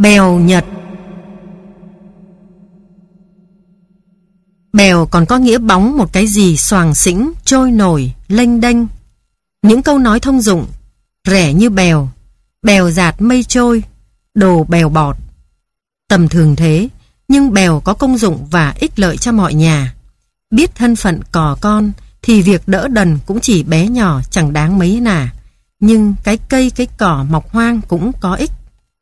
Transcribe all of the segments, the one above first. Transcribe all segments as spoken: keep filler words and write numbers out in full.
Bèo Nhật. Bèo còn có nghĩa bóng một cái gì xoàng xĩnh, trôi nổi, lênh đênh. Những câu nói thông dụng: rẻ như bèo, bèo dạt mây trôi, đồ bèo bọt. Tầm thường thế, nhưng bèo có công dụng và ích lợi cho mọi nhà. Biết thân phận cò con thì việc đỡ đần cũng chỉ bé nhỏ, chẳng đáng mấy nà. Nhưng cái cây cái cỏ mọc hoang cũng có ích.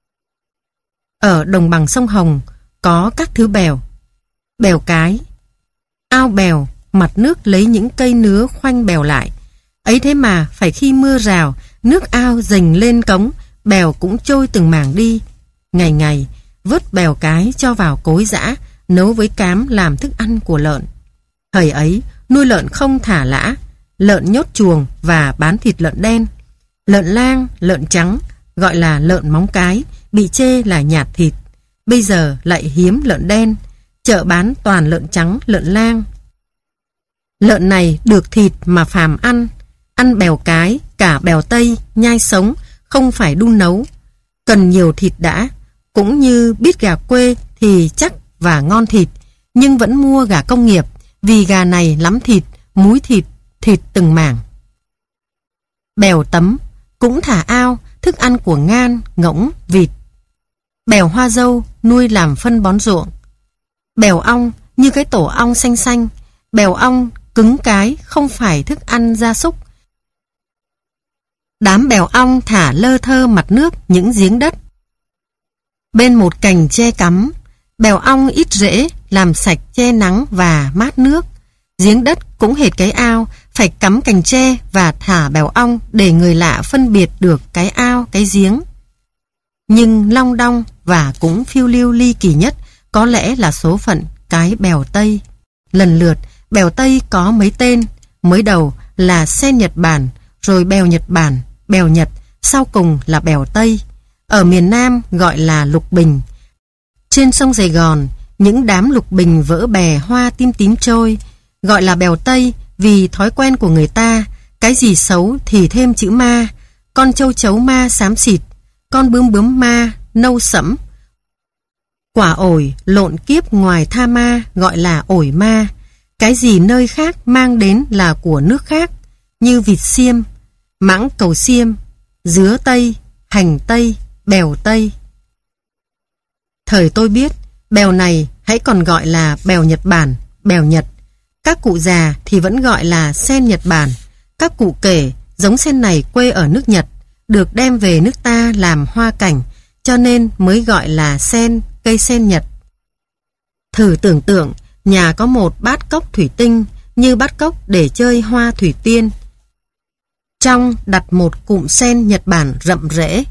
Ở đồng bằng sông Hồng có các thứ bèo. Bèo cái, ao bèo, mặt nước lấy những cây nứa khoanh bèo lại. Ấy thế mà phải khi mưa rào, nước ao dành lên cống, bèo cũng trôi từng mảng đi. Ngày ngày vớt bèo cái cho vào cối giã, nấu với cám làm thức ăn của lợn. Thời ấy nuôi lợn không thả lã, lợn nhốt chuồng và bán thịt lợn đen. Lợn lang, lợn trắng, gọi là lợn móng cái, bị chê là nhạt thịt. Bây giờ lại hiếm lợn đen, chợ bán toàn lợn trắng, lợn lang. Lợn này được thịt mà phàm ăn, ăn bèo cái, cả bèo tây, nhai sống, không phải đun nấu. Cần nhiều thịt đã, cũng như biết gà quê thì chắc và ngon thịt, nhưng vẫn mua gà công nghiệp, vì gà này lắm thịt, múi thịt, thịt từng mảng. Bèo tấm, cũng thả ao, thức ăn của ngan, ngỗng, vịt. Bèo hoa dâu, nuôi làm phân bón ruộng. Bèo ong, như cái tổ ong xanh xanh. Bèo ong, cứng cái, không phải thức ăn gia súc. Đám bèo ong thả lơ thơ mặt nước những giếng đất. Bên một cành tre cắm, bèo ong ít rễ, làm sạch che nắng và mát nước. Giếng đất cũng hệt cái ao, phải cắm cành tre và thả bèo ong để người lạ phân biệt được cái ao, cái giếng. Nhưng long đong và cũng phiêu lưu ly kỳ nhất có lẽ là số phận cái bèo Tây. Lần lượt, bèo Tây có mấy tên, mới đầu là sen Nhật Bản, rồi bèo Nhật Bản, bèo Nhật, sau cùng là bèo Tây. Ở miền Nam gọi là lục bình. Trên sông Sài Gòn, những đám lục bình vỡ bè hoa tím tím trôi, gọi là bèo Tây vì thói quen của người ta, cái gì xấu thì thêm chữ ma. Con châu chấu ma xám xịt, con bướm bướm ma nâu sẫm. Quả ổi lộn kiếp ngoài tha ma gọi là ổi ma. Cái gì nơi khác mang đến là của nước khác, như vịt xiêm, mãng cầu xiêm, dứa Tây, hành Tây, bèo Tây. Thời tôi biết, bèo này hãy còn gọi là bèo Nhật Bản, bèo Nhật. Các cụ già thì vẫn gọi là sen Nhật Bản. Các cụ kể giống sen này quê ở nước Nhật, được đem về nước ta làm hoa cảnh, cho nên mới gọi là sen, cây sen Nhật. Thử tưởng tượng, nhà có một bát cốc thủy tinh như bát cốc để chơi hoa thủy tiên. Trong đặt một cụm sen Nhật Bản rậm rễ.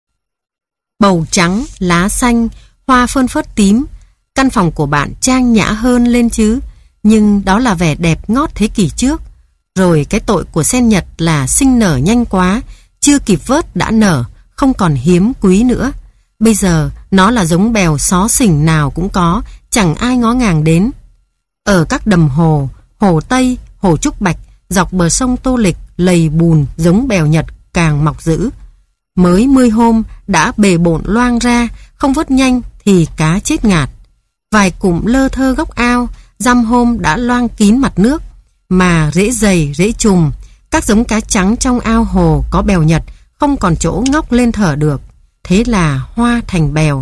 Bầu trắng, lá xanh, hoa phơn phớt tím. Căn phòng của bạn trang nhã hơn lên chứ. Nhưng đó là vẻ đẹp ngót thế kỷ trước. Rồi cái tội của sen Nhật là sinh nở nhanh quá, chưa kịp vớt đã nở, không còn hiếm quý nữa. Bây giờ nó là giống bèo xó xỉnh nào cũng có, chẳng ai ngó ngàng đến. Ở các đầm hồ, hồ Tây, hồ Trúc Bạch, dọc bờ sông Tô Lịch, lầy bùn giống bèo Nhật càng mọc dữ. Mới mươi hôm đã bề bộn loang ra, không vớt nhanh thì cá chết ngạt. Vài cụm lơ thơ góc ao, dăm hôm đã loang kín mặt nước, mà rễ dày, rễ chùm. Các giống cá trắng trong ao hồ có bèo Nhật không còn chỗ ngóc lên thở được. Thế là hoa thành bèo.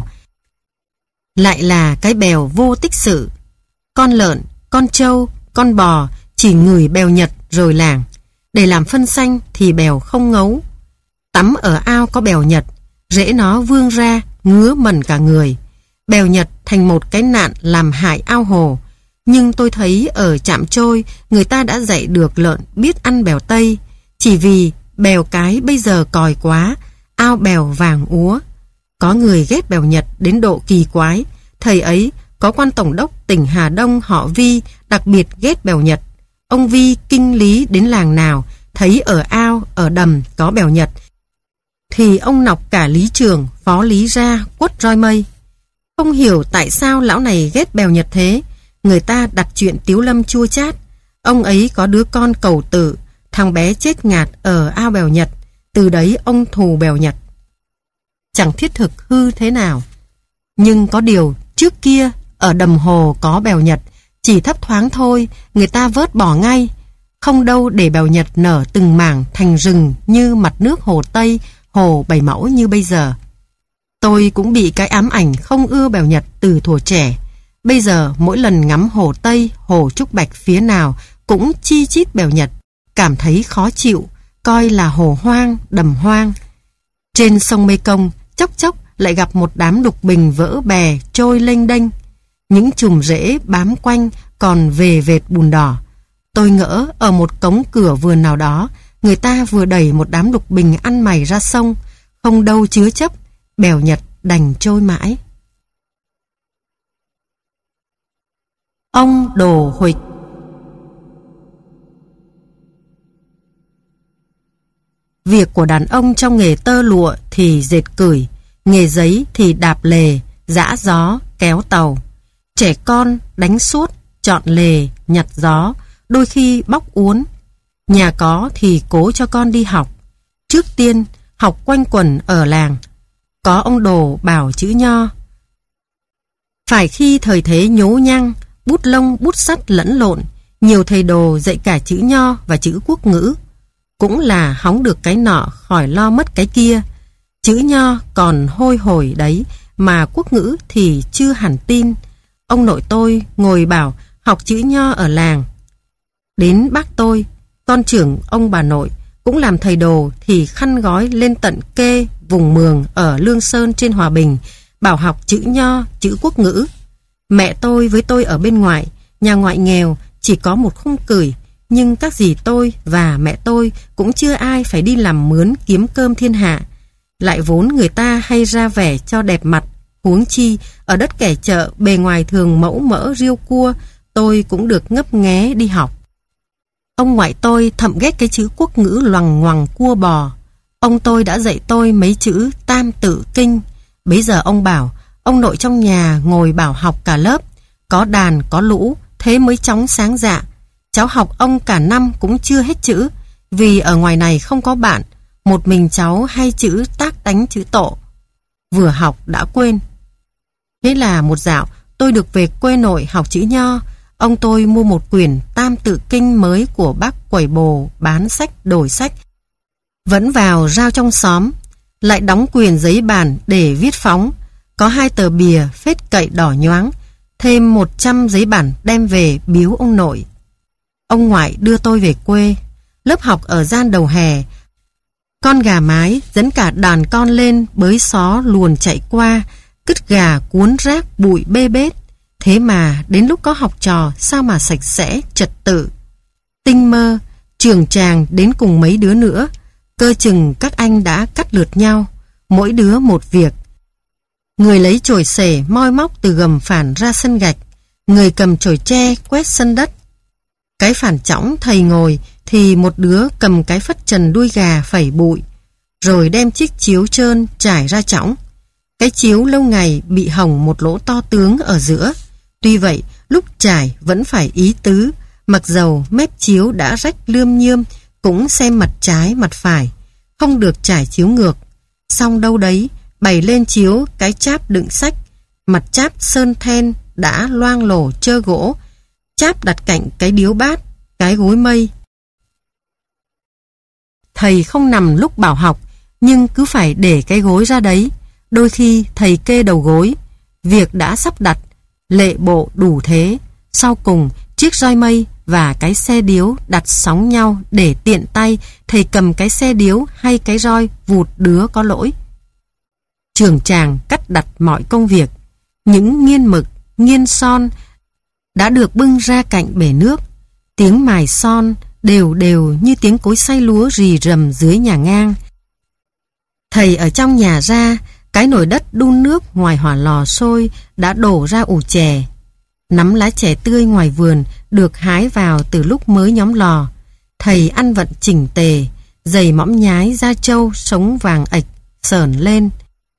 Lại là cái bèo vô tích sự. Con lợn, con trâu, con bò chỉ ngửi bèo Nhật rồi làng. Để làm phân xanh thì bèo không ngấu. Tắm ở ao có bèo Nhật, rễ nó vươn ra, ngứa mẩn cả người. Bèo Nhật thành một cái nạn làm hại ao hồ. Nhưng tôi thấy ở Trạm Trôi, người ta đã dạy được lợn biết ăn bèo Tây. Chỉ vì bèo cái bây giờ còi quá, ao bèo vàng úa. Có người ghét bèo Nhật đến độ kỳ quái. Thời ấy có quan tổng đốc tỉnh Hà Đông họ Vi đặc biệt ghét bèo Nhật. Ông Vi kinh lý đến làng nào, thấy ở ao, ở đầm có bèo Nhật, thì ông nọc cả lý trường, phó lý ra quất roi mây. Không hiểu tại sao lão này ghét bèo Nhật thế. Người ta đặt chuyện Tiếu Lâm chua chát. Ông ấy có đứa con cầu tử, thằng bé chết ngạt ở ao bèo Nhật. Từ đấy ông thù bèo Nhật. Chẳng thiết thực hư thế nào. Nhưng có điều, trước kia, ở đầm hồ có bèo Nhật, chỉ thấp thoáng thôi, người ta vớt bỏ ngay. Không đâu để bèo Nhật nở từng mảng thành rừng như mặt nước hồ Tây, hồ Bảy Mẫu như bây giờ. Tôi cũng bị cái ám ảnh không ưa bèo Nhật từ thuở trẻ. Bây giờ mỗi lần ngắm hồ Tây, hồ Trúc Bạch phía nào cũng chi chít bèo Nhật, cảm thấy khó chịu, coi là hồ hoang, đầm hoang. Trên sông Mê Công, chốc chốc lại gặp một đám đục bình vỡ bè trôi lênh đênh. Những chùm rễ bám quanh còn về vệt bùn đỏ. Tôi ngỡ ở một cống cửa vườn nào đó, người ta vừa đẩy một đám đục bình ăn mày ra sông, không đâu chứa chấp, bèo Nhật đành trôi mãi. Ông Đồ Huịch. Việc của đàn ông trong nghề tơ lụa thì dệt cửi, nghề giấy thì đạp lề, giã gió, kéo tàu. Trẻ con đánh suốt, chọn lề, nhặt gió, đôi khi bóc uốn. Nhà có thì cố cho con đi học. Trước tiên, học quanh quẩn ở làng. Có ông Đồ bảo chữ nho. Phải khi thời thế nhố nhăng, bút lông bút sắt lẫn lộn, nhiều thầy Đồ dạy cả chữ nho và chữ quốc ngữ. Cũng là hóng được cái nọ khỏi lo mất cái kia. Chữ nho còn hôi hổi đấy, mà quốc ngữ thì chưa hẳn tin. Ông nội tôi ngồi bảo học chữ nho ở làng. Đến bác tôi, con trưởng ông bà nội, cũng làm thầy Đồ thì khăn gói lên tận Kê, vùng Mường ở Lương Sơn trên Hòa Bình, bảo học chữ nho, chữ quốc ngữ. Mẹ tôi với tôi ở bên ngoài, nhà ngoại nghèo, chỉ có một khung cửi, nhưng các dì tôi và mẹ tôi cũng chưa ai phải đi làm mướn kiếm cơm thiên hạ. Lại vốn người ta hay ra vẻ cho đẹp mặt, huống chi ở đất kẻ chợ bề ngoài thường mẫu mỡ riêu cua, tôi cũng được ngấp nghé đi học. Ông ngoại tôi thậm ghét cái chữ quốc ngữ loằng ngoằng cua bò. Ông tôi đã dạy tôi mấy chữ tam tự kinh. Bấy giờ ông bảo, ông nội trong nhà ngồi bảo học cả lớp, có đàn có lũ, thế mới chóng sáng dạ. Cháu học ông cả năm cũng chưa hết chữ, vì ở ngoài này không có bạn, một mình cháu hay chữ tác đánh chữ tổ. Vừa học đã quên. Thế là một dạo tôi được về quê nội học chữ nho. Ông tôi mua một quyển tam tự kinh mới của bác quẩy bồ bán sách đổi sách, vẫn vào rao trong xóm, lại đóng quyền giấy bàn để viết phóng, có hai tờ bìa phết cậy đỏ nhoáng, thêm một trăm giấy bản đem về biếu ông nội. Ông ngoại đưa tôi về quê, lớp học ở gian đầu hè. Con gà mái dẫn cả đàn con lên bới xó luồn chạy qua, cứt gà cuốn rác bụi bê bết. Thế mà đến lúc có học trò sao mà sạch sẽ, trật tự. Tinh mơ, trường tràng đến cùng mấy đứa nữa, cơ chừng các anh đã cắt lượt nhau, mỗi đứa một việc. Người lấy chổi xể moi móc từ gầm phản ra sân gạch, người cầm chổi tre quét sân đất. Cái phản chõng thầy ngồi thì một đứa cầm cái phất trần đuôi gà phẩy bụi, rồi đem chiếc chiếu trơn trải ra chõng. Cái chiếu lâu ngày bị hỏng một lỗ to tướng ở giữa. Tuy vậy, lúc trải vẫn phải ý tứ, mặc dầu mép chiếu đã rách lươm nhươm, cũng xem mặt trái mặt phải, không được trải chiếu ngược. Xong đâu đấy, bày lên chiếu cái cháp đựng sách, mặt cháp sơn then đã loang lổ trơ gỗ, cháp đặt cạnh cái điếu bát, cái gối mây. Thầy không nằm lúc bảo học, nhưng cứ phải để cái gối ra đấy. Đôi khi thầy kê đầu gối, việc đã sắp đặt, lệ bộ đủ thế. Sau cùng, chiếc roi mây và cái xe điếu đặt sóng nhau để tiện tay thầy cầm cái xe điếu hay cái roi vụt đứa có lỗi. Trường tràng cắt đặt mọi công việc. Những nghiên mực, nghiên son đã được bưng ra cạnh bể nước. Tiếng mài son đều đều như tiếng cối xay lúa rì rầm dưới nhà ngang. Thầy ở trong nhà ra, cái nồi đất đun nước ngoài hỏa lò sôi đã đổ ra ủ chè. Nắm lá chè tươi ngoài vườn được hái vào từ lúc mới nhóm lò. Thầy ăn vận chỉnh tề, giày mõm nhái da trâu sống vàng ạch sờn lên.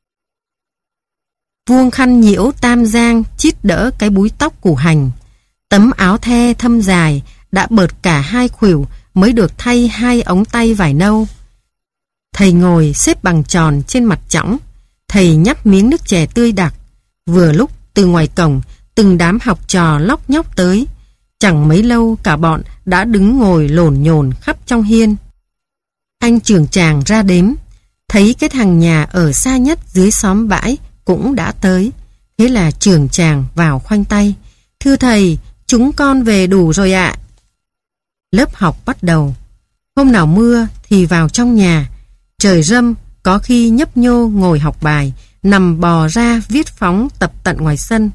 Vuông khăn nhiễu tam giang chít đỡ cái búi tóc củ hành. Tấm áo the thâm dài đã bợt cả hai khuỷu mới được thay hai ống tay vải nâu. Thầy ngồi xếp bằng tròn trên mặt chõng. Thầy nhấp miếng nước chè tươi đặc. Vừa lúc từ ngoài cổng, từng đám học trò lóc nhóc tới. Chẳng mấy lâu cả bọn đã đứng ngồi lổn nhổn khắp trong hiên. Anh trưởng tràng ra đếm, thấy cái thằng nhà ở xa nhất dưới xóm bãi cũng đã tới. Thế là trưởng tràng vào khoanh tay. Thưa thầy, chúng con về đủ rồi ạ. Lớp học bắt đầu. Hôm nào mưa thì vào trong nhà. Trời râm, có khi nhấp nhô ngồi học bài, nằm bò ra viết phóng tập tận ngoài sân.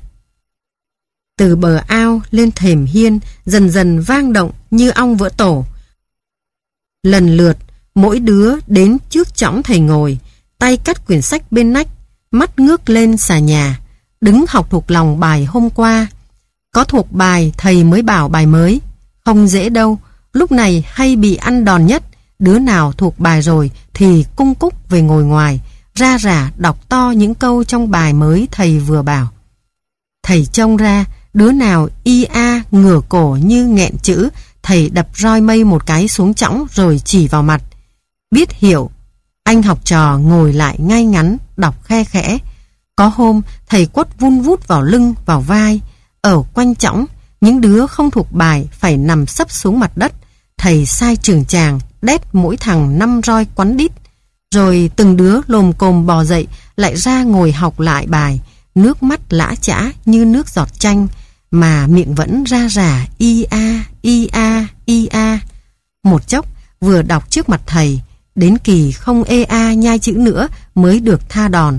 Từ bờ ao lên thềm hiên dần dần vang động như ong vỡ tổ. Lần lượt, mỗi đứa đến trước chõng thầy ngồi, tay cắt quyển sách bên nách, mắt ngước lên xà nhà, đứng học thuộc lòng bài hôm qua. Có thuộc bài thầy mới bảo bài mới. Không dễ đâu, lúc này hay bị ăn đòn nhất. Đứa nào thuộc bài rồi thì cung cúc về ngồi ngoài, ra rả đọc to những câu trong bài mới thầy vừa bảo. Thầy trông ra, đứa nào i a ngửa cổ như nghẹn chữ, thầy đập roi mây một cái xuống chõng rồi chỉ vào mặt. Biết hiểu, anh học trò ngồi lại ngay ngắn, đọc khe khẽ. Có hôm, thầy quất vun vút vào lưng, vào vai. Ở quanh chõng, những đứa không thuộc bài phải nằm sấp xuống mặt đất. Thầy sai trưởng tràng, đét mỗi thằng năm roi quắn đít. Rồi từng đứa lồm cồm bò dậy, lại ra ngồi học lại bài. Nước mắt lã chã như nước giọt chanh, mà miệng vẫn ra rả i a, i a, i a. Một chốc, vừa đọc trước mặt thầy, đến kỳ không ê a nhai chữ nữa mới được tha đòn.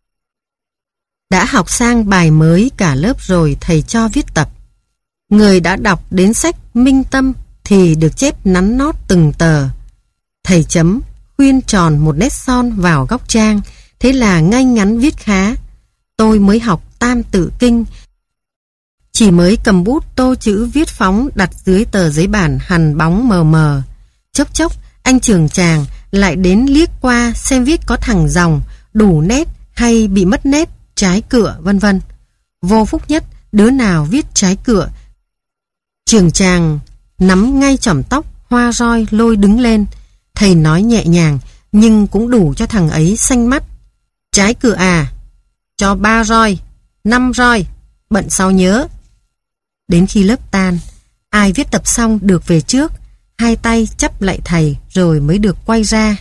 Đã học sang bài mới cả lớp rồi thầy cho viết tập. Người đã đọc đến sách minh tâm thì được chép nắn nót từng tờ. Thầy chấm, khuyên tròn một nét son vào góc trang, thế là ngay ngắn viết khá. Tôi mới học tam tự kinh, chỉ mới cầm bút tô chữ viết phóng đặt dưới tờ giấy bản hằn bóng mờ mờ. Chốc chốc, anh trưởng tràng lại đến liếc qua xem viết có thẳng dòng, đủ nét hay bị mất nét, trái cựa vân vân. Vô phúc nhất, đứa nào viết trái cựa, trưởng tràng nắm ngay chỏm tóc, hoa roi lôi đứng lên. Thầy nói nhẹ nhàng nhưng cũng đủ cho thằng ấy xanh mắt. Trái cựa à, cho ba roi, năm roi, bận sau nhớ. Đến khi lớp tan, ai viết tập xong được về trước, hai tay chắp lại thầy rồi mới được quay ra.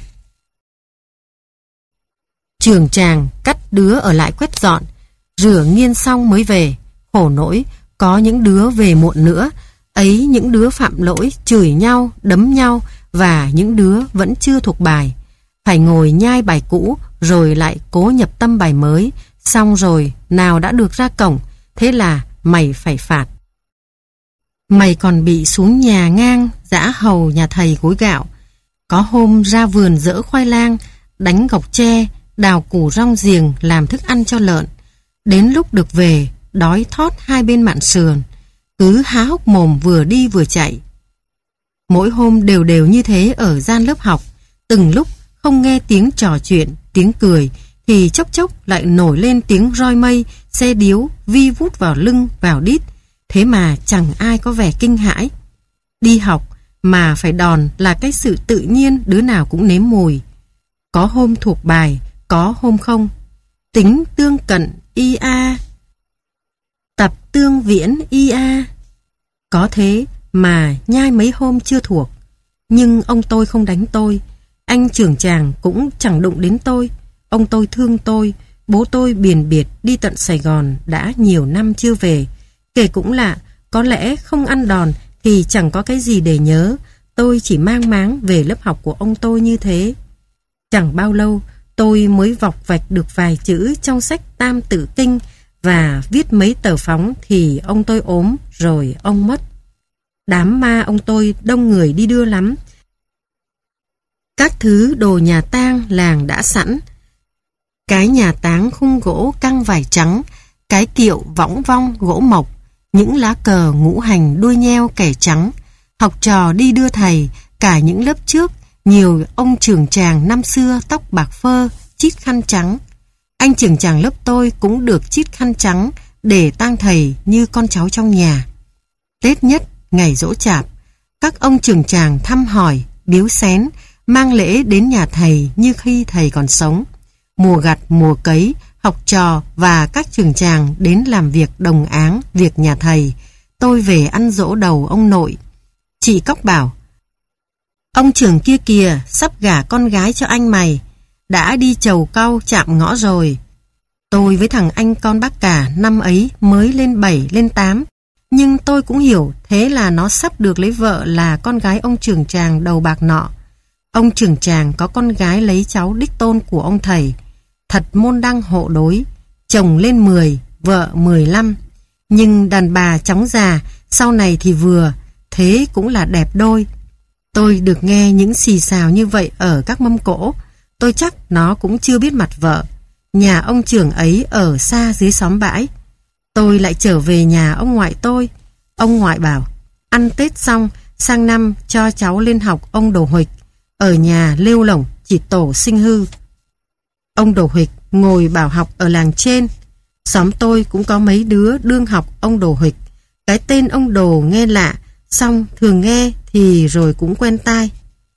Trưởng tràng cắt đứa ở lại quét dọn, rửa nghiên xong mới về. Khổ nỗi, có những đứa về muộn nữa, ấy những đứa phạm lỗi chửi nhau, đấm nhau, và những đứa vẫn chưa thuộc bài. Phải ngồi nhai bài cũ rồi lại cố nhập tâm bài mới, xong rồi nào đã được ra cổng, thế là mày phải phạt. Mày còn bị xuống nhà ngang dã hầu nhà thầy gối gạo. Có hôm ra vườn dỡ khoai lang, đánh gọc tre, đào củ rong giềng làm thức ăn cho lợn. Đến lúc được về, đói thót hai bên mạn sườn, cứ há hốc mồm vừa đi vừa chạy. Mỗi hôm đều đều như thế ở gian lớp học, từng lúc không nghe tiếng trò chuyện, tiếng cười, thì chốc chốc lại nổi lên tiếng roi mây, xe điếu, vi vút vào lưng, vào đít. Thế mà chẳng ai có vẻ kinh hãi. Đi học mà phải đòn là cái sự tự nhiên đứa nào cũng nếm mùi. Có hôm thuộc bài, có hôm không. Tính tương cận i a, tập tương viễn i a. Có thế mà nhai mấy hôm chưa thuộc. Nhưng ông tôi không đánh tôi, anh trưởng tràng cũng chẳng đụng đến tôi. Ông tôi thương tôi, bố tôi biền biệt đi tận Sài Gòn đã nhiều năm chưa về. Kể cũng lạ, có lẽ không ăn đòn thì chẳng có cái gì để nhớ. Tôi chỉ mang máng về lớp học của ông tôi như thế. Chẳng bao lâu tôi mới vọc vạch được vài chữ trong sách Tam Tự Kinh và viết mấy tờ phóng thì ông tôi ốm rồi ông mất. Đám ma ông tôi đông người đi đưa lắm. Các thứ đồ nhà tang làng đã sẵn. Cái nhà táng khung gỗ căng vải trắng, cái kiệu võng vong gỗ mộc, những lá cờ ngũ hành đuôi nheo kẻ trắng. Học trò đi đưa thầy, cả những lớp trước, nhiều ông trưởng tràng năm xưa tóc bạc phơ, chít khăn trắng. Anh trưởng tràng lớp tôi cũng được chít khăn trắng để tang thầy như con cháu trong nhà. Tết nhất, ngày giỗ chạp, các ông trưởng tràng thăm hỏi, biếu xén, mang lễ đến nhà thầy như khi thầy còn sống. Mùa gặt mùa cấy, học trò và các trường chàng đến làm việc đồng áng việc nhà thầy. Tôi về ăn dỗ đầu ông nội. Chị Cóc bảo: ông trưởng kia kìa, sắp gả con gái cho anh mày, đã đi chầu cau chạm ngõ rồi. Tôi với thằng anh con bác cả năm ấy mới lên bảy lên tám, nhưng tôi cũng hiểu thế là nó sắp được lấy vợ là con gái ông trưởng tràng đầu bạc nọ. Ông trưởng tràng có con gái lấy cháu đích tôn của ông thầy, thật môn đăng hộ đối, chồng lên mười, vợ mười lăm, nhưng đàn bà chóng già, sau này thì vừa, thế cũng là đẹp đôi. Tôi được nghe những xì xào như vậy ở các mâm cỗ, tôi chắc nó cũng chưa biết mặt vợ. Nhà ông trưởng ấy ở xa dưới xóm bãi. Tôi lại trở về nhà ông ngoại tôi. Ông ngoại bảo: ăn Tết xong, sang năm cho cháu lên học ông Đồ Huịch, ở nhà lêu lỏng chỉ tổ sinh hư. Ông Đồ Huịch ngồi bảo học ở làng trên. Xóm tôi cũng có mấy đứa đương học ông Đồ Huịch. Cái tên ông Đồ nghe lạ, xong thường nghe thì rồi cũng quen tai.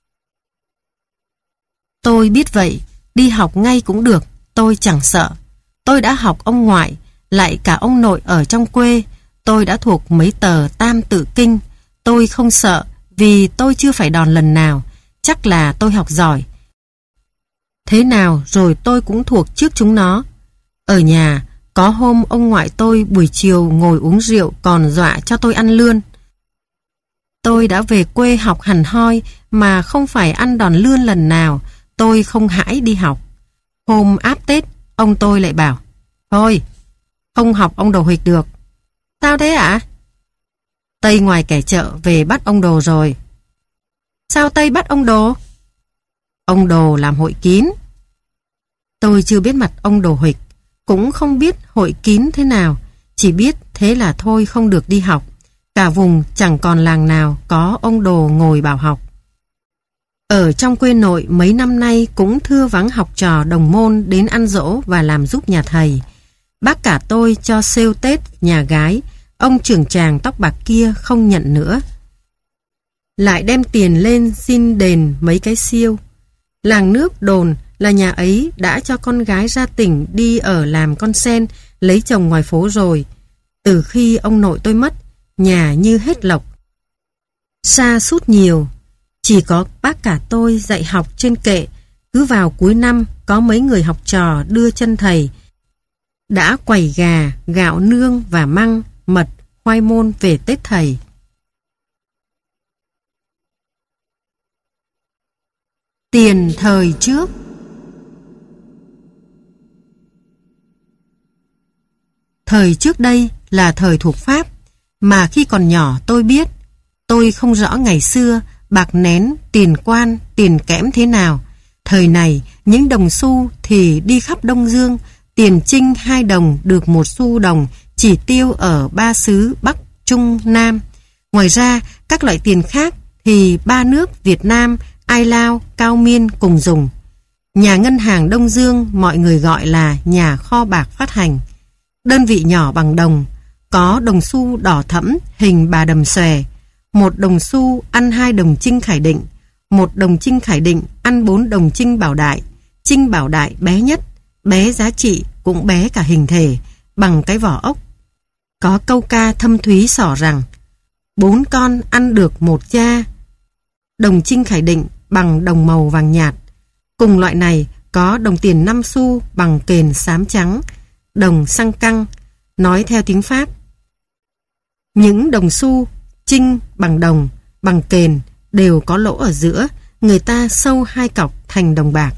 Tôi biết vậy, đi học ngay cũng được, tôi chẳng sợ. Tôi đã học ông ngoại, lại cả ông nội ở trong quê. Tôi đã thuộc mấy tờ Tam Tự Kinh. Tôi không sợ, vì tôi chưa phải đòn lần nào. Chắc là tôi học giỏi. Thế nào rồi tôi cũng thuộc trước chúng nó. Ở nhà, có hôm ông ngoại tôi buổi chiều ngồi uống rượu còn dọa cho tôi ăn lươn. Tôi đã về quê học hẳn hoi mà không phải ăn đòn lươn lần nào. Tôi không hãi đi học. Hôm áp Tết, ông tôi lại bảo: thôi, không học ông Đồ Huịch được. Sao thế ạ? Tây ngoài kẻ chợ về bắt ông Đồ rồi. Sao Tây bắt ông Đồ? Ông Đồ làm hội kín. Tôi chưa biết mặt ông Đồ Huịch, cũng không biết hội kín thế nào, chỉ biết thế là thôi không được đi học. Cả vùng chẳng còn làng nào có ông Đồ ngồi bảo học. Ở trong quê nội mấy năm nay cũng thưa vắng học trò đồng môn đến ăn dỗ và làm giúp nhà thầy. Bác cả tôi cho sêu Tết nhà gái, ông trưởng tràng tóc bạc kia không nhận nữa. Lại đem tiền lên xin đền mấy cái siêu. Làng nước đồn là nhà ấy đã cho con gái ra tỉnh đi ở làm con sen, lấy chồng ngoài phố rồi. Từ khi ông nội tôi mất, nhà như hết lộc. Sa sút nhiều. Chỉ có bác cả tôi dạy học trên kệ, cứ vào cuối năm có mấy người học trò đưa chân thầy. Đã quẩy gà, gạo nương và măng, mật, khoai môn về Tết thầy. Tiền thời trước. Thời trước đây là thời thuộc Pháp, mà khi còn nhỏ tôi biết. Tôi không rõ ngày xưa bạc nén, tiền quan, tiền kẽm thế nào. Thời này, những đồng xu thì đi khắp Đông Dương, tiền trinh hai đồng được một xu đồng, chỉ tiêu ở ba xứ Bắc, Trung, Nam. Ngoài ra, các loại tiền khác thì ba nước Việt Nam, Ai Lao, Cao Miên cùng dùng. Nhà ngân hàng Đông Dương mọi người gọi là nhà kho bạc phát hành. Đơn vị nhỏ bằng đồng, có đồng xu đỏ thẫm hình bà đầm xòe, một đồng xu ăn hai đồng trinh Khải Định, một đồng trinh Khải Định ăn bốn đồng trinh Bảo Đại. Trinh Bảo Đại bé nhất, bé giá trị cũng bé cả hình thể, bằng cái vỏ ốc. Có câu ca thâm thúy xỏ rằng: bốn con ăn được một cha. Đồng trinh Khải Định bằng đồng màu vàng nhạt. Cùng loại này có đồng tiền năm xu bằng kền xám trắng, đồng xăng căng, nói theo tiếng Pháp. Những đồng xu trinh bằng đồng, bằng kền đều có lỗ ở giữa, người ta sâu hai cọc thành đồng bạc.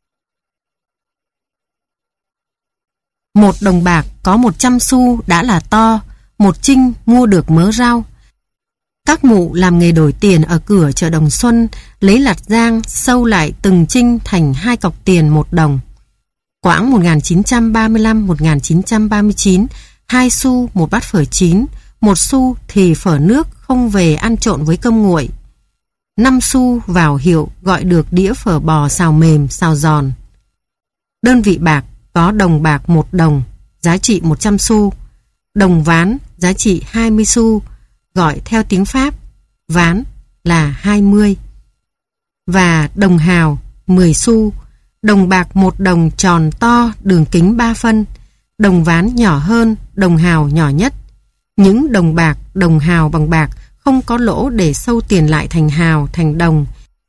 Một đồng bạc có một trăm xu đã là to, một trinh mua được mớ rau. Các mụ làm nghề đổi tiền ở cửa chợ Đồng Xuân, lấy lạt giang sâu lại từng trinh thành hai cọc tiền một đồng. Quãng một nghìn chín trăm ba mươi lăm đến một nghìn chín trăm ba mươi chín, hai xu một bát phở chín, một xu thì phở nước không về ăn trộn với cơm nguội. Năm xu vào hiệu gọi được đĩa phở bò xào mềm, xào giòn. Đơn vị bạc có đồng bạc một đồng, giá trị một trăm xu. Đồng ván giá trị hai mươi xu, gọi theo tiếng Pháp, ván là hai mươi. Và đồng hào mười xu, Đồng bạc một đồng tròn to, đường kính ba phân. Đồng ván nhỏ hơn, đồng hào nhỏ nhất. Những đồng bạc, đồng hào bằng bạc không có lỗ để sâu tiền lại thành hào, thành đồng.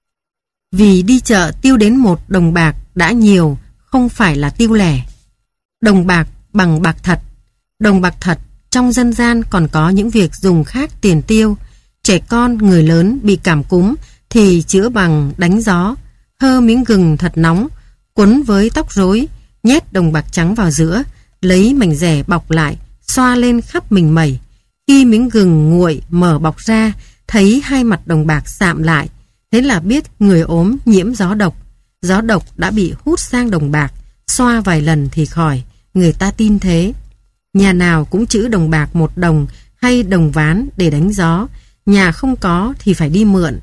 Vì đi chợ tiêu đến một đồng bạc đã nhiều, không phải là tiêu lẻ. Đồng bạc bằng bạc thật. Đồng bạc thật trong dân gian còn có những việc dùng khác tiền tiêu. Trẻ con, người lớn bị cảm cúm thì chữa bằng đánh gió. Hơ miếng gừng thật nóng, quấn với tóc rối, nhét đồng bạc trắng vào giữa, lấy mảnh rẻ bọc lại, xoa lên khắp mình mẩy. Khi miếng gừng nguội mở bọc ra, thấy hai mặt đồng bạc sạm lại, thế là biết người ốm nhiễm gió độc. Gió độc đã bị hút sang đồng bạc, xoa vài lần thì khỏi, người ta tin thế. Nhà nào cũng trữ đồng bạc một đồng hay đồng ván để đánh gió, nhà không có thì phải đi mượn.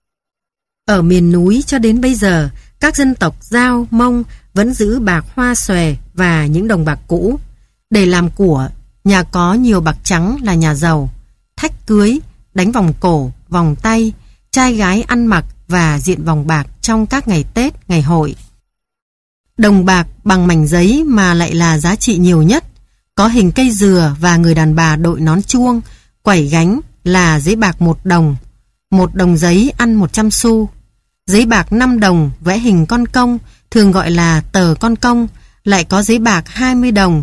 Ở miền núi cho đến bây giờ, các dân tộc Dao, Mông vẫn giữ bạc hoa xòe và những đồng bạc cũ. Để làm của, nhà có nhiều bạc trắng là nhà giàu. Thách cưới, đánh vòng cổ, vòng tay, trai gái ăn mặc và diện vòng bạc trong các ngày Tết, ngày hội. Đồng bạc bằng mảnh giấy mà lại là giá trị nhiều nhất. Có hình cây dừa và người đàn bà đội nón chuông, quẩy gánh là giấy bạc một đồng. Một đồng giấy ăn một trăm xu. Giấy bạc năm đồng vẽ hình con công, thường gọi là tờ con công. Lại có giấy bạc hai mươi đồng.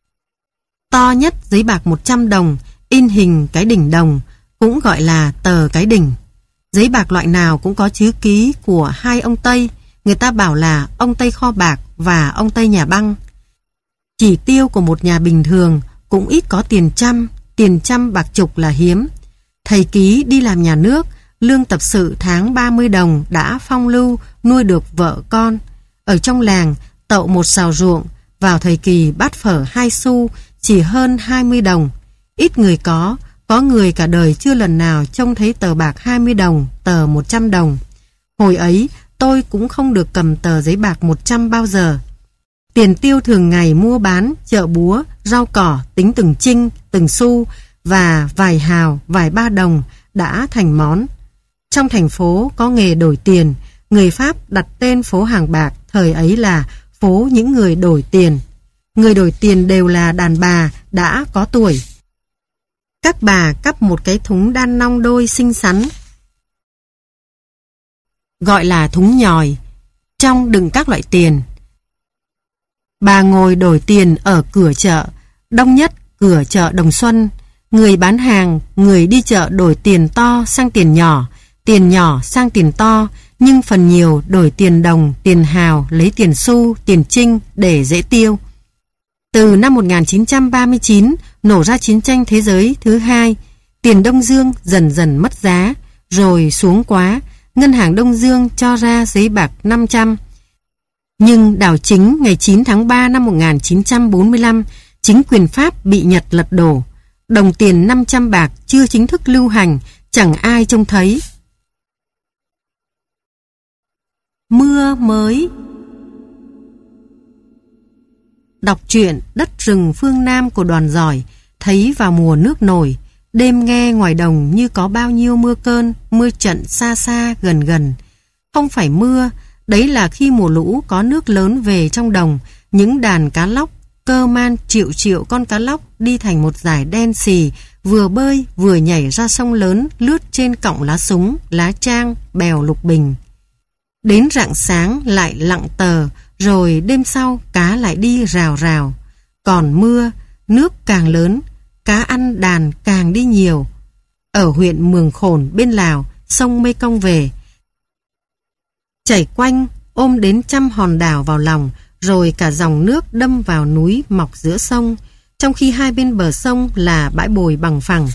To nhất giấy bạc một trăm đồng, in hình cái đỉnh đồng, cũng gọi là tờ cái đỉnh. Giấy bạc loại nào cũng có chữ ký của hai ông Tây. Người ta bảo là ông Tây kho bạc và ông Tây nhà băng. Chỉ tiêu của một nhà bình thường cũng ít có tiền trăm, tiền trăm bạc chục là hiếm. Thầy ký đi làm nhà nước, lương tập sự tháng ba mươi đồng đã phong lưu nuôi được vợ con. Ở trong làng, tậu một sào ruộng, vào thời kỳ bát phở hai xu chỉ hơn hai mươi đồng. Ít người có, có người cả đời chưa lần nào trông thấy tờ bạc hai mươi đồng, tờ một trăm đồng. Hồi ấy, tôi cũng không được cầm tờ giấy bạc một trăm bao giờ. Tiền tiêu thường ngày mua bán, chợ búa, rau cỏ, tính từng chinh, từng xu và vài hào, vài ba đồng đã thành món. Trong thành phố có nghề đổi tiền, người Pháp đặt tên phố hàng bạc thời ấy là phố những người đổi tiền. Người đổi tiền đều là đàn bà đã có tuổi. Các bà cắp một cái thúng đan nong đôi xinh xắn, gọi là thúng nhòi, trong đựng các loại tiền. Bà ngồi đổi tiền ở cửa chợ, đông nhất cửa chợ Đồng Xuân. Người bán hàng, người đi chợ đổi tiền to sang tiền nhỏ, tiền nhỏ sang tiền to, nhưng phần nhiều đổi tiền đồng, tiền hào, lấy tiền xu, tiền trinh để dễ tiêu. Từ năm một nghìn chín trăm ba mươi chín nổ ra chiến tranh thế giới thứ hai, tiền Đông Dương dần dần mất giá, rồi xuống quá, ngân hàng Đông Dương cho ra giấy bạc năm trăm. Nhưng đảo chính ngày chín tháng ba năm một nghìn chín trăm bốn mươi lăm, chính quyền Pháp bị Nhật lật đổ. Đồng tiền năm trăm bạc chưa chính thức lưu hành, chẳng ai trông thấy. Mưa mới. Đọc truyện Đất rừng phương Nam của Đoàn Giỏi, thấy vào mùa nước nổi, đêm nghe ngoài đồng như có bao nhiêu mưa cơn, mưa trận xa xa gần gần. Không phải mưa, đấy là khi mùa lũ có nước lớn về trong đồng, những đàn cá lóc, cơ man triệu triệu con cá lóc đi thành một dải đen xì, vừa bơi vừa nhảy ra sông lớn lướt trên cọng lá súng, lá trang, bèo lục bình. Đến rạng sáng lại lặng tờ, rồi đêm sau cá lại đi rào rào. Còn mưa, nước càng lớn, cá ăn đàn càng đi nhiều. Ở huyện Mường Khổn bên Lào, sông Mê Công về, chảy quanh ôm đến trăm hòn đảo vào lòng, rồi cả dòng nước đâm vào núi mọc giữa sông, trong khi hai bên bờ sông là bãi bồi bằng phẳng.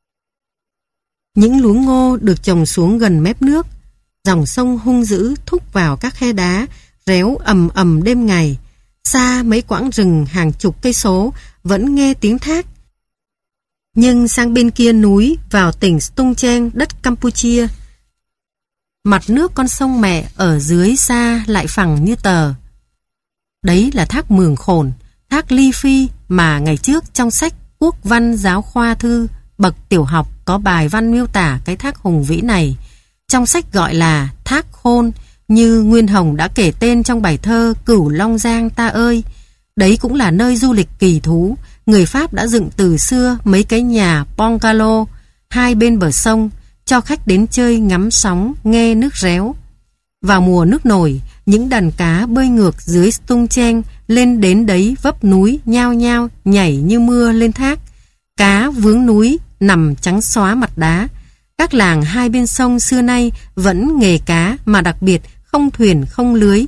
Những luống ngô được trồng xuống gần mép nước. Dòng sông hung dữ thúc vào các khe đá, réo ầm ầm đêm ngày. Xa mấy quãng rừng hàng chục cây số vẫn nghe tiếng thác. Nhưng sang bên kia núi, vào tỉnh Stung Treng, đất Campuchia, mặt nước con sông mẹ ở dưới xa lại phẳng như tờ. Đấy là thác Mường Khổn, thác Ly Phi mà ngày trước trong sách Quốc văn giáo khoa thư bậc tiểu học có bài văn miêu tả cái thác hùng vĩ này. Trong sách gọi là thác Khôn như Nguyên Hồng đã kể tên trong bài thơ Cửu Long Giang ta ơi. Đấy cũng là nơi du lịch kỳ thú. Người Pháp đã dựng từ xưa mấy cái nhà bungalow hai bên bờ sông cho khách đến chơi ngắm sóng, nghe nước réo. Vào mùa nước nổi, những đàn cá bơi ngược dưới tung chen lên đến đấy vấp núi nhao nhao nhảy như mưa lên thác. Cá vướng núi nằm trắng xóa mặt đá. Các làng hai bên sông xưa nay vẫn nghề cá, mà đặc biệt không thuyền không lưới.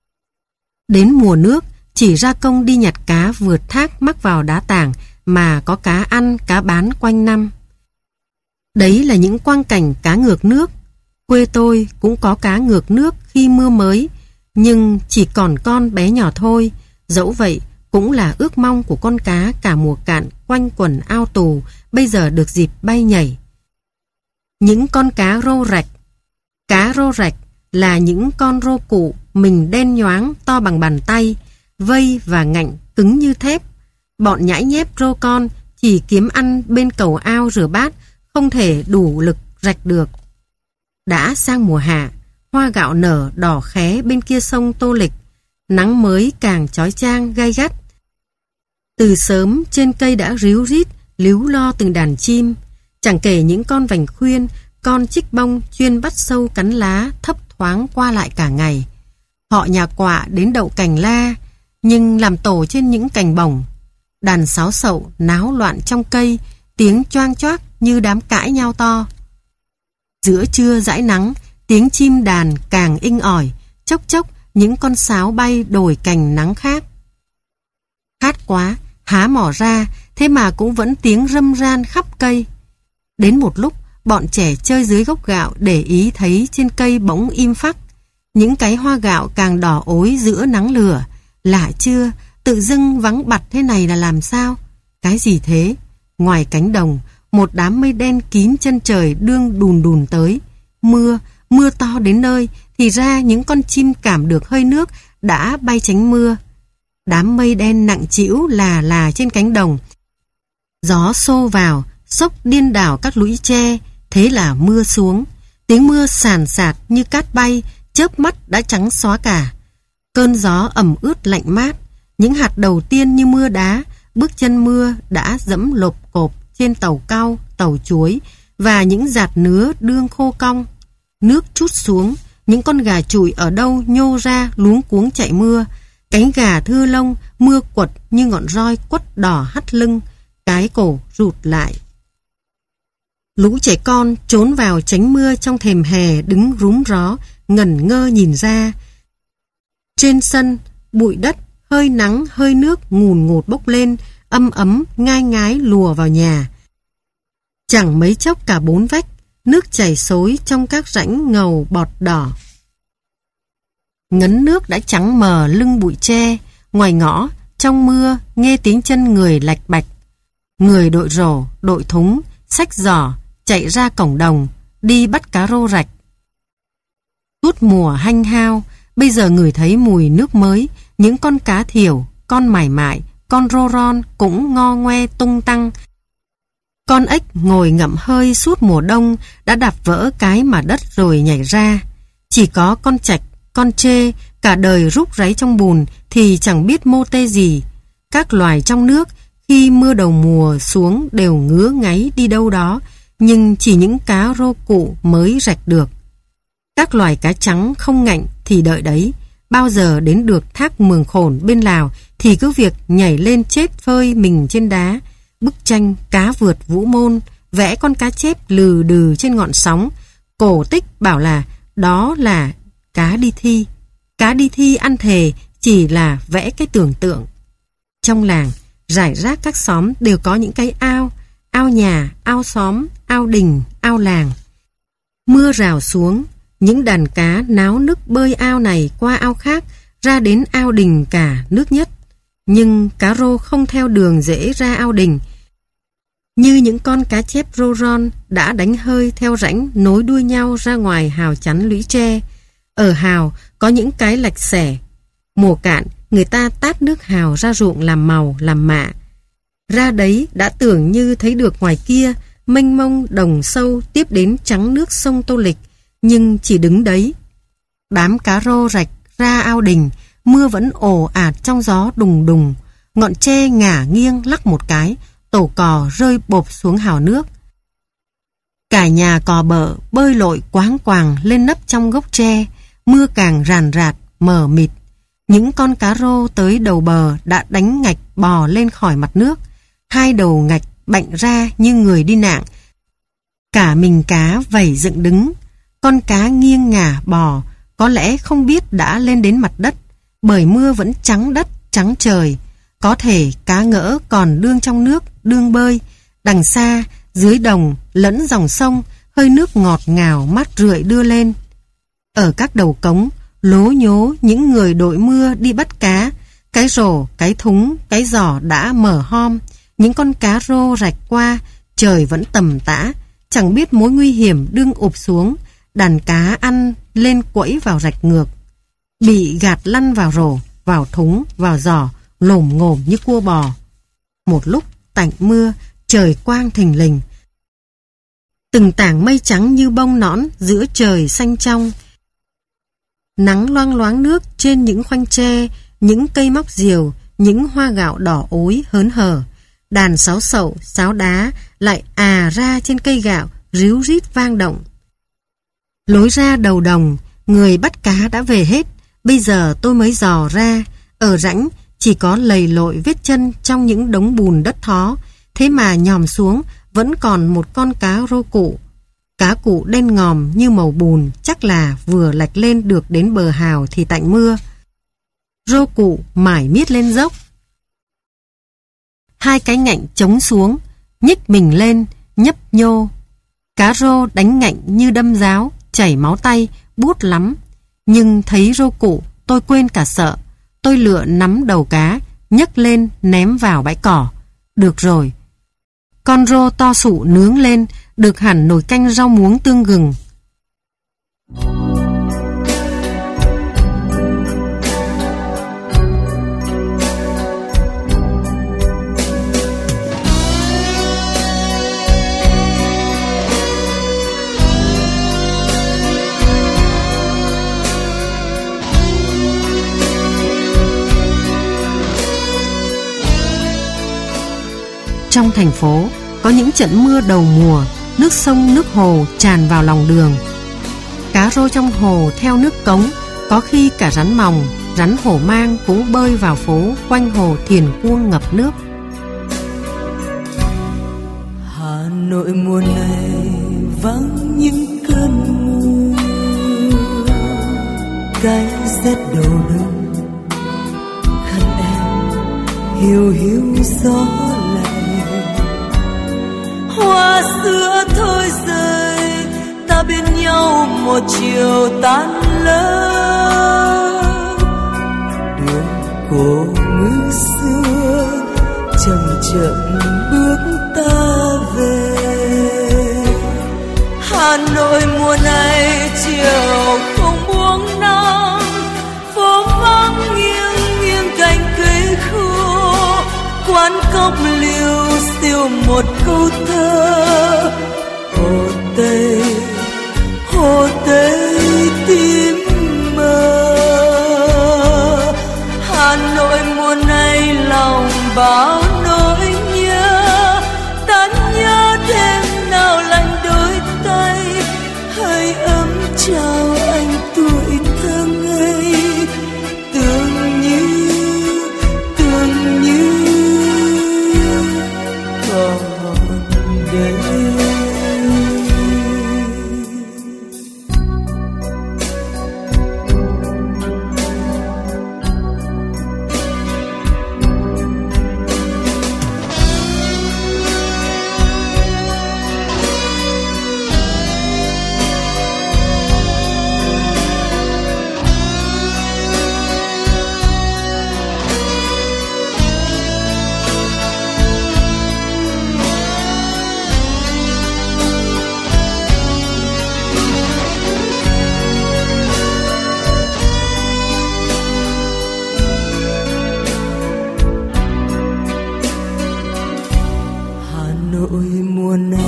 Đến mùa nước chỉ ra công đi nhặt cá vượt thác mắc vào đá tảng, mà có cá ăn cá bán quanh năm. Đấy là những quang cảnh cá ngược nước. Quê tôi cũng có cá ngược nước khi mưa mới, nhưng chỉ còn con bé nhỏ thôi. Dẫu vậy cũng là ước mong của con cá cả mùa cạn quanh quần ao tù, bây giờ được dịp bay nhảy. Những con cá rô rạch. Cá rô rạch là những con rô cụ, mình đen nhoáng to bằng bàn tay, vây và ngạnh cứng như thép. Bọn nhãi nhép rô con chỉ kiếm ăn bên cầu ao rửa bát, không thể đủ lực rạch được. Đã sang mùa hạ, hoa gạo nở đỏ khé bên kia sông Tô Lịch, nắng mới càng chói chang gay gắt. Từ sớm trên cây đã ríu rít líu lo từng đàn chim, chẳng kể những con vành khuyên, con chích bông chuyên bắt sâu cắn lá thấp thoáng qua lại cả ngày. Họ nhà quạ đến đậu cành la, nhưng làm tổ trên những cành bổng. Đàn sáo sậu náo loạn trong cây, tiếng choang choác như đám cãi nhau to. Giữa trưa dãi nắng, tiếng chim đàn càng inh ỏi, chốc chốc những con sáo bay đổi cành nắng khác. Khát quá, há mỏ ra, thế mà cũng vẫn tiếng râm ran khắp cây. Đến một lúc, bọn trẻ chơi dưới gốc gạo để ý thấy trên cây bỗng im phắc. Những cái hoa gạo càng đỏ ối giữa nắng lửa. Lạ chưa, tự dưng vắng bặt thế này là làm sao? Cái gì thế? Ngoài cánh đồng, một đám mây đen kín chân trời đương đùn đùn tới. Mưa, mưa to đến nơi, thì ra những con chim cảm được hơi nước đã bay tránh mưa. Đám mây đen nặng trĩu là là trên cánh đồng. Gió xô vào, xốc điên đảo các lũy tre, thế là mưa xuống. Tiếng mưa sàn sạt như cát bay, chớp mắt đã trắng xóa cả. Cơn gió ẩm ướt lạnh mát, những hạt đầu tiên như mưa đá, bước chân mưa đã dẫm lộp cộp trên tàu cau, tàu chuối và những giạt nứa đương khô cong. Nước trút xuống, những con gà chùi ở đâu nhô ra luống cuống chạy mưa. Cánh gà thưa lông, mưa quật như ngọn roi quất đỏ hắt lưng, cái cổ rụt lại. Lũ trẻ con trốn vào tránh mưa trong thềm hè đứng rúm ró, ngẩn ngơ nhìn ra. Trên sân, bụi đất, hơi nắng, hơi nước ngùn ngụt bốc lên, âm ấm, ngai ngái lùa vào nhà. Chẳng mấy chốc cả bốn vách, nước chảy xối trong các rãnh ngầu bọt đỏ. Ngấn nước đã trắng mờ lưng bụi tre, ngoài ngõ, trong mưa, nghe tiếng chân người lạch bạch. Người đội rổ, đội thúng, xách giỏ, chạy ra cổng đồng, đi bắt cá rô rạch. Suốt mùa hanh hao, bây giờ ngửi thấy mùi nước mới, những con cá thiểu, con mải mại, con rô ron cũng ngo ngoe tung tăng. Con ếch ngồi ngậm hơi suốt mùa đông đã đạp vỡ cái mà đất rồi nhảy ra. Chỉ có con trạch, con trê, cả đời rúc ráy trong bùn thì chẳng biết mô tê gì. Các loài trong nước khi mưa đầu mùa xuống đều ngứa ngáy đi đâu đó, nhưng chỉ những cá rô cụ mới rạch được. Các loài cá trắng không ngạnh thì đợi đấy. Bao giờ đến được thác Mường Khổn bên Lào thì cứ việc nhảy lên chết phơi mình trên đá. Bức tranh cá vượt Vũ Môn, vẽ con cá chép lừ đừ trên ngọn sóng. Cổ tích bảo là đó là cá đi thi. Cá đi thi ăn thề chỉ là vẽ cái tưởng tượng. Trong làng, rải rác các xóm đều có những cái ao, ao nhà, ao xóm, ao đình, ao làng. Mưa rào xuống, những đàn cá náo nức bơi ao này qua ao khác, ra đến ao đình cả nước nhất. Nhưng cá rô không theo đường dễ ra ao đình. Như những con cá chép rô ron đã đánh hơi theo rãnh nối đuôi nhau ra ngoài hào chắn lũy tre. Ở hào có những cái lạch xẻ. Mùa cạn, người ta tát nước hào ra ruộng làm màu, làm mạ. Ra đấy đã tưởng như thấy được ngoài kia mênh mông đồng sâu tiếp đến trắng nước sông Tô Lịch, nhưng chỉ đứng đấy. Đám cá rô rạch ra ao đình, mưa vẫn ồ ạt trong gió đùng đùng. Ngọn tre ngả nghiêng lắc một cái, tổ cò rơi bộp xuống hào nước. Cả nhà cò bợ bơi lội quáng quàng lên nấp trong gốc tre, mưa càng ràn rạt, mờ mịt. Những con cá rô tới đầu bờ đã đánh ngạch bò lên khỏi mặt nước, hai đầu ngạch bạnh ra như người đi nạng. Cả mình cá vẩy dựng đứng, con cá nghiêng ngả bò, có lẽ không biết đã lên đến mặt đất, bởi mưa vẫn trắng đất, trắng trời. Có thể cá ngỡ còn đương trong nước, đương bơi. Đằng xa, dưới đồng, lẫn dòng sông, hơi nước ngọt ngào mát rượi đưa lên. Ở các đầu cống, lố nhố những người đội mưa đi bắt cá. Cái rổ, cái thúng, cái giỏ đã mở hom. Những con cá rô rạch qua, trời vẫn tầm tã, chẳng biết mối nguy hiểm đương ụp xuống. Đàn cá ăn lên quẫy vào rạch ngược, bị gạt lăn vào rổ, vào thúng, vào giỏ, lồm ngồm như cua bò. Một lúc tạnh mưa, trời quang thình lình. Từng tảng mây trắng như bông nõn giữa trời xanh trong. Nắng loang loáng nước trên những khoanh tre, những cây móc diều, những hoa gạo đỏ ối hớn hở. Đàn sáo sậu, sáo đá lại à ra trên cây gạo, ríu rít vang động. Lối ra đầu đồng, người bắt cá đã về hết. Bây giờ tôi mới dò ra, ở rãnh chỉ có lầy lội vết chân trong những đống bùn đất thó. Thế mà nhòm xuống vẫn còn một con cá rô cụ. Cá cụ đen ngòm như màu bùn, chắc là vừa lạch lên được đến bờ hào thì tạnh mưa. Rô cụ mải miết lên dốc. Hai cái ngạnh chống xuống, nhích mình lên, nhấp nhô. Cá rô đánh ngạnh như đâm giáo, chảy máu tay, buốt lắm. Nhưng thấy rô cụ, tôi quên cả sợ. Tôi lựa nắm đầu cá, nhấc lên ném vào bãi cỏ. Được rồi. Con rô to sụ nướng lên, được hẳn nồi canh rau muống tương gừng. Trong thành phố, có những trận mưa đầu mùa, nước sông nước hồ tràn vào lòng đường. Cá rô trong hồ theo nước cống, có khi cả rắn mòng, rắn hổ mang cũng bơi vào phố quanh hồ Thiền Cuông ngập nước. Hà Nội mùa này vắng những cơn mưa, cái rét đầu đông, khăn em hiu hiu gió lạnh. Hoa sữa thôi rơi, ta bên nhau một chiều tan lỡ. Đường cổ ngữ xưa chậm chậm bước ta về. Hà Nội mùa này chiều không buông nắng, phố vắng nghiêng nghiêng cành cây khô. Quán cốc liêu siêu một câu thơ. Hồ Tây, Hồ Tây tím mờ. Hà Nội mùa này lòng bao nỗi nhớ. Ta nhớ đêm nào lạnh đôi tay, hơi ấm chào anh tuổi thơ ngây. Tưởng như, tưởng như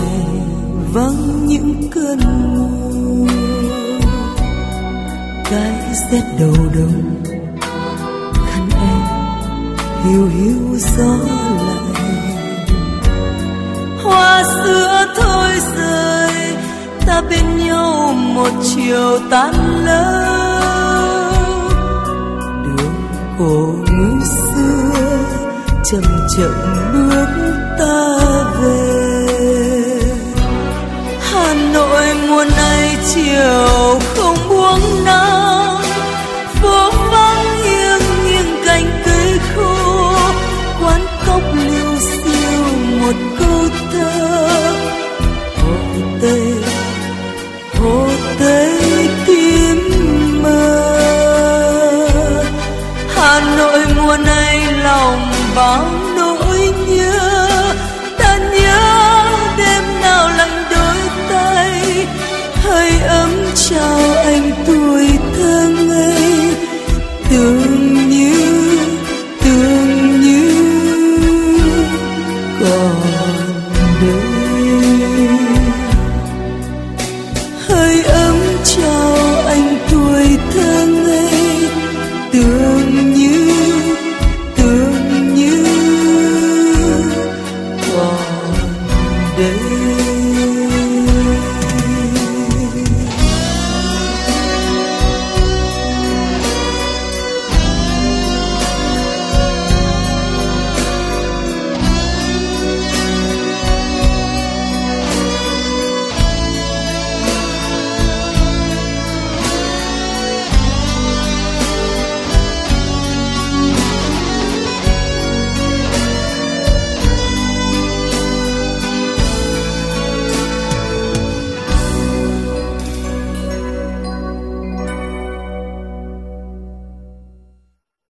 vắng những cơn mưa, cái rét đầu đông, khăn em hiu hiu gió lạnh. Hoa sữa thôi rơi, ta bên nhau một chiều tan lâu. Đường cổ ngữ xưa chậm chậm bước ta về. Hà Nội mùa này chiều không buông nắng, phố vắng nghiêng nghiêng cành cây khô, quán cóc liêu xiêu một câu thơ. Hồ Tây, Hồ Tây tím mơ. Hà Nội mùa này lòng bao nỗi nhớ, ta nhớ đêm nào lạnh đôi tay, hơi ấm chào anh tuổi thơ ngây. Từ